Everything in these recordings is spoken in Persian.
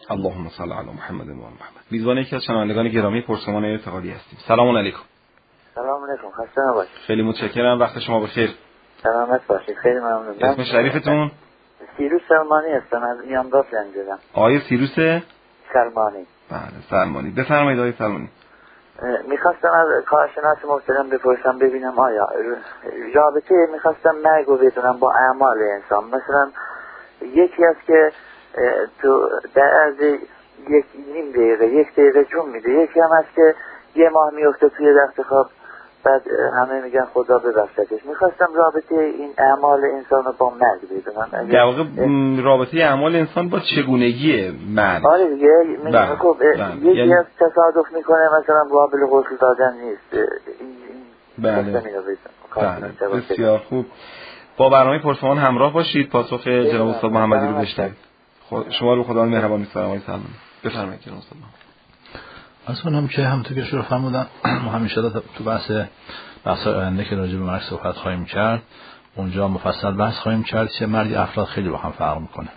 اللهم صل علی محمد و آل محمد. میزبان یکی از شنوندگان گرامی پرسمان اعتقادی هستیم. سلام علیکم. سلام علیکم. خسته نباشید. خیلی متشکرم، وقت شما بخیر. سلامت باشید. خیلی ممنون. اسم شریفتون؟ سیروس سلمانی هستم، از میانباف زنگ زدم. آقای سیروس سلمانی. بله سلمانی. بفرمایید آقای سلمانی. میخواستم از کارشناس محترم بپرسم ببینم آیا رابطه میخواستم مرگ رو بدونم با اعمال انسان. مثلا یکی از که تو در عرض یک نیم دقیقه یک دقیقه جون میده، یکی هم هست که یه ماه میفته توی رخت خواب، بعد همه میگن خدا ببخشتش. میخواستم رابطه این اعمال انسان رو با مرگ بدونم. در واقع رابطه اعمال انسان با چگونگی مرگ. آره دیگه یکی از تصادف میکنه مثلا قابل غسل دادن نیست. بله. بسیار خوب. با برنامه پرسمان همراه باشید. پاسخ جناب استاد محمدی رو بشنوید. شما رو خدا مهربان می‌سپارم آقای سلمانی. بفرمایید جناب استاد. اصلا که همونطور که شروع فرمودن ما همیشه تو بحث آینده که راجع به مرگ صحبت خواهیم کرد، اونجا مفصل بحث خواهیم کرد که مرگ افراد خیلی با هم فرق میکنه.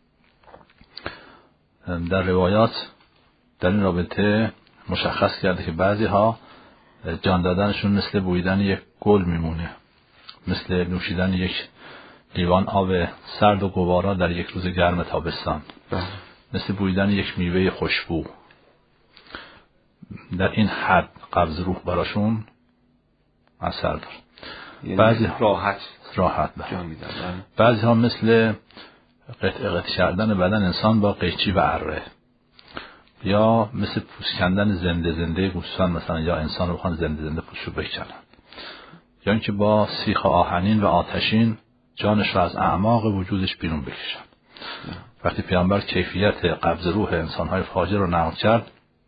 در روایات در این رابطه مشخص کرده که بعضی ها جان دادنشون مثل بویدن یک گل میمونه، مثل نوشیدن یک لیوان آب سرد و گوارا در یک روز گرم تابستان، مثل بویدن یک میوه خوشبو. در این حد قبض روح براشون اثر داره. یعنی بعضی راحت جان میدن. بعضی ها مثل قطع کردن بدن انسان با قیچی و اره، یا مثل پوست کندن زنده گوسفند مثلا، یا انسان رو بخوان زنده پوستشو بکنن، یا اینکه با سیخ آهنین و آتشین جانش رو از اعماق وجودش بیرون بکشن. وقتی پیامبر کیفیت قبض روح انسان‌های فاجر رو نقل کرد،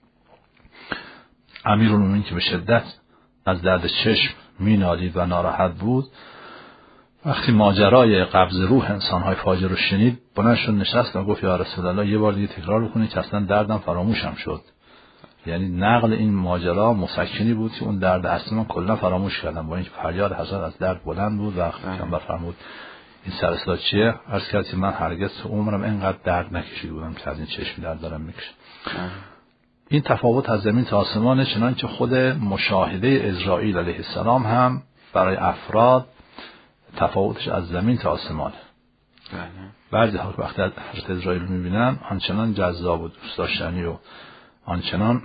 امیرالمومنین که به شدت از درد چشم مینالید و ناراحت بود، وقتی ماجرای قبض روح انسان‌های فاجر رو شنید، بلند شد نشست و گفت یا رسول الله یه بار دیگه تکرار بکنید که اصلا دردم فراموشم شد. یعنی نقل این ماجرا مسکنی بود که اون درد اصلا من کلا فراموش کردم. با اینکه فریاد حضرت از درد بلند بود و پیامبر فرمود این سر اصلاح چیه؟ عرض کرد که من هرگز تو عمرم اینقدر درد نکشیده بودم که از این چشم درد دارم میکشم. این تفاوت از زمین تا آسمانه، چنانچه خود مشاهده اسرائیل علیه السلام هم برای افراد تفاوتش از زمین تا آسمانه. بعضی ها وقتی حضرت اسرائیل رو میبینن آنچنان جذاب و دوست داشتنی و آنچنان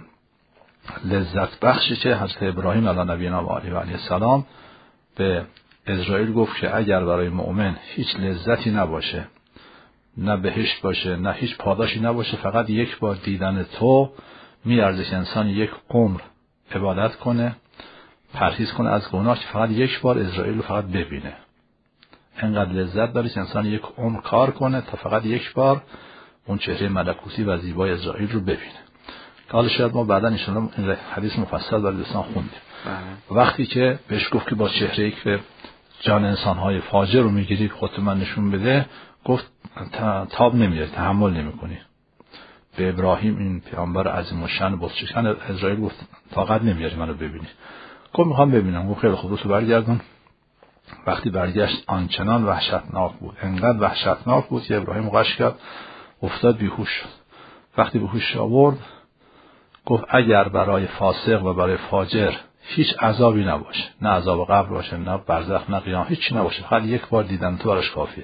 لذت بخشی که حضرت ابراهیم علی نبینا و علیه السلام به اسرائیل گفت که اگر برای مؤمن هیچ لذتی نباشه، نه بهشت باشه، نه هیچ پاداشی نباشه، فقط یک بار دیدن تو میارزه که انسان یک عمر عبادت کنه، پرهیز کنه از گناه، که فقط یک بار اسرائیل رو فقط ببینه. اینقدر لذت داره که انسان یک عمر کار کنه تا فقط یک بار اون چهره ملکوتی و زیبای اسرائیل رو ببینه. حالا شاید ما بعدا ان شاءالله این حدیث مفصل برای دوستان خوندیم. وقتی که بهش گفت که با چهره‌ای که جان انسان‌های فاجر رو میگیری خودت من نشون بده، گفت تاب نمیاری، تحمل نمی‌کنی. به ابراهیم این پیامبر عظیم الشأن بزرگشان اسرائیل گفت طاقت نمیاری منو ببینی. گفت میخوام ببینم. گفت خیلی خوب رو برگردون. وقتی برگشت آنچنان وحشتناک بود، انقدر وحشتناک بود که ابراهیم غش کرد، افتاد بیهوش شد. وقتی بیهوش آورد گفت اگر برای فاسق و برای فاجر هیچ عذابی نباشه، نه عذاب قبر باشه، نه برزخ، نه قیامت، هیچی نباشه، فقط یک بار دیدن تو براش کافیه.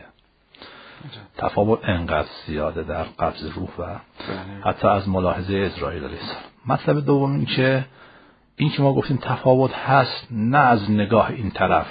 تفاوت انقدر زیاده در قبض روح و حتی از ملاحظه اسرائیل علیه السلام. مطلب دوم این که ما گفتیم تفاوت هست، نه از نگاه این طرف،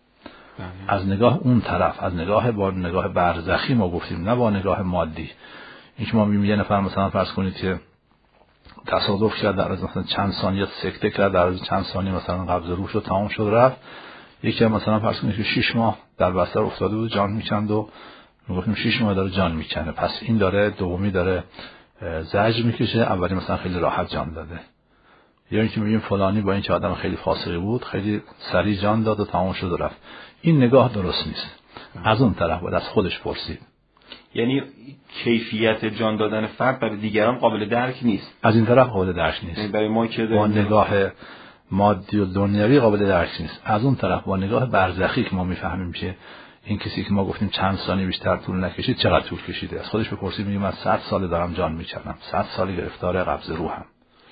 از نگاه اون طرف، از نگاه با نگاه برزخی ما گفتیم، نه با نگاه مادی. این که ما میگیم یه نفر مثلا فرض کنید که تصادف کرد، در از مثلا چند ثانیه سکته کرد، در از چند ثانیه مثلا قبض روح شد، تمام شد رفت. یکی مثلا فرض کنید که 6 ماه در بستر افتاده بود، جان میکند و میگفتیم 6 ماه داره جان میکنه، پس این داره دومی داره زجر میکشه، اولی مثلا خیلی راحت جان داده. یا اینکه میگیم فلانی با این که آدم خیلی فاسقی بود خیلی سریع جان داد و تمام شد و رفت. این نگاه درست نیست. از اون طرف باید از خودش پرسید. یعنی کیفیت جان دادن فرد برای دیگران قابل درک نیست، از این طرف قابل درک نیست. یعنی برای ما که با نگاه مادی و دنیوی قابل درک نیست. از اون طرف با نگاه برزخی که ما میفهمیم که این کسی که ما گفتیم چند ثانیه بیشتر طول نکشید چقدر طول کشیده؟ از خودش بپرسید، میگه من 100 سال دارم جان میکنم، 100 سال گرفتار قبض روحم.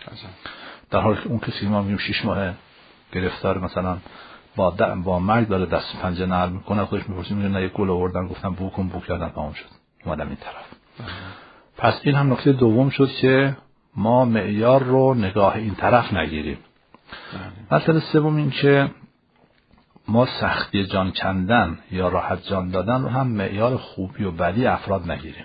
در حالی که اون کسی که ما میگیم 6 ماه گرفتار مثلا با مرگ داره دست پنجه نرم میکنه، خودش میپرسید، میگه نه یک گل آوردن گفتم بو کردن تمام شد اومدم این طرف. پس این هم نکته دوم شد که ما معیار رو نگاه این طرف نگیریم. مسئله سوم این که ما سختی جان کندن یا راحت جان دادن رو هم معیار خوبی و بدی افراد نگیریم.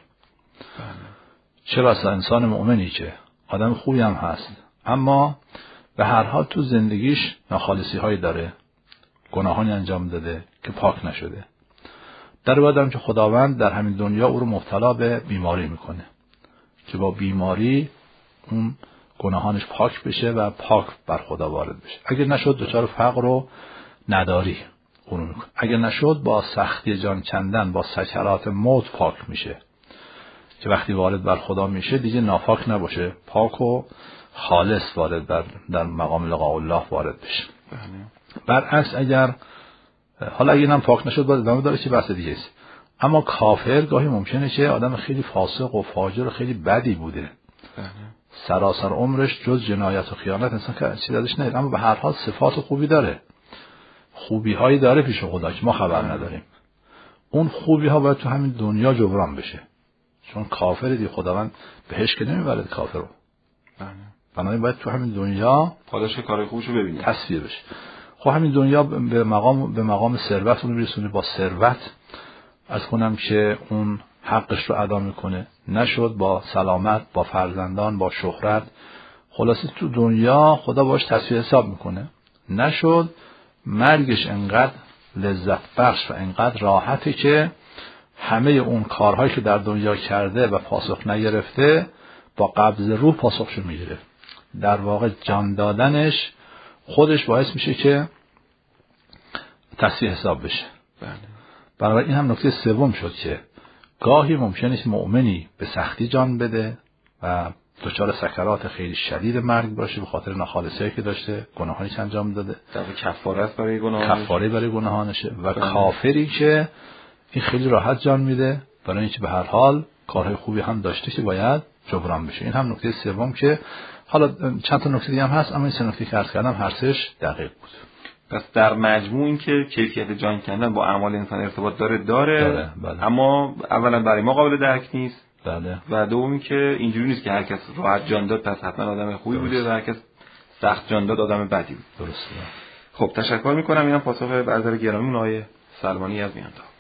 چه بسا انسان مؤمنی که آدم خوبی هم هست اما به هر حال تو زندگیش ناخالصی هایی داره، گناهانی انجام داده که پاک نشده. در بعدم که خداوند در همین دنیا او رو مبتلا به بیماری میکنه که با بیماری اون گناهانش پاک بشه و پاک بر خدا وارد بشه. اگر نشد دچار فقر و نداری اونو میکنه. اگر نشد با سختی جان کندن، با سکرات موت پاک میشه که وقتی وارد بر خدا میشه دیگه ناپاک نباشه، پاک و خالص وارد در مقام لقاء الله وارد بشه. برعکس اگر هم پاک نشد باید ادامه داره که بحث دیگه است. اما کافر گاهی ممکنه که آدم خیلی فاسق و فاجر و خیلی بدی بوده، سراسر عمرش جز جنایت و خیانت انسان که چیزی ازش ندید، اما به هر حال صفات خوبی داره، خوبی هایی داره پیش خدا که ما خبر نداریم. اون خوبی ها باید تو همین دنیا جبران بشه، چون کافر دی خداوند بهش که نمیبرد کافر رو. بنابراین باید تو همین دنیا پاداش کار خوبش رو ببینه، تصفیه بشه. خب همین دنیا به مقام ثروت اون میرسونه، با ثروت از کنم که اون حقش رو ادا میکنه، نشد با سلامت، با فرزندان، با شهرت، خلاصه تو دنیا خدا باش تصفیه حساب میکنه. نشد مرگش انقدر لذت بخش و انقدر راحته که همه اون کارهایی که در دنیا کرده و پاسخ نگرفته با قبض روح پاسخشو میگیره. در واقع جان دادنش خودش باعث میشه که تصفیه حساب بشه. برای این هم نکته سوم شد که گاهی ممکنه که مؤمنی به سختی جان بده و دچار سکرات خیلی شدید مرگ باشه به خاطر ناخالصی‌هایی که داشته، گناهانی که انجام داده، در کفارت برای گناهانش، کفاره برای گناهانشه. و کافری که این خیلی راحت جان میده برای اینکه به هر حال کارهای خوبی هم داشته که باید جبران بشه. این هم نکته سوم که حالا چند تا نکته دیگه هم هست اما این سه نکته که عرض کردم هر سهش دقیق بود. پس در مجموع این که کیفیت جان کندن با اعمال انسان ارتباط داره. بله. اما اولا برای ما قابل درک نیست. بله. و دومی که اینجوری نیست که هر کس راحت جان داد پس حتما آدم خوبی بوده و هر کس سخت جان داد آدم بدی بود. درسته. خب تشکر میکنم. اینم پاسخ برادر گرامیمون آقای سلمانی از میانتا.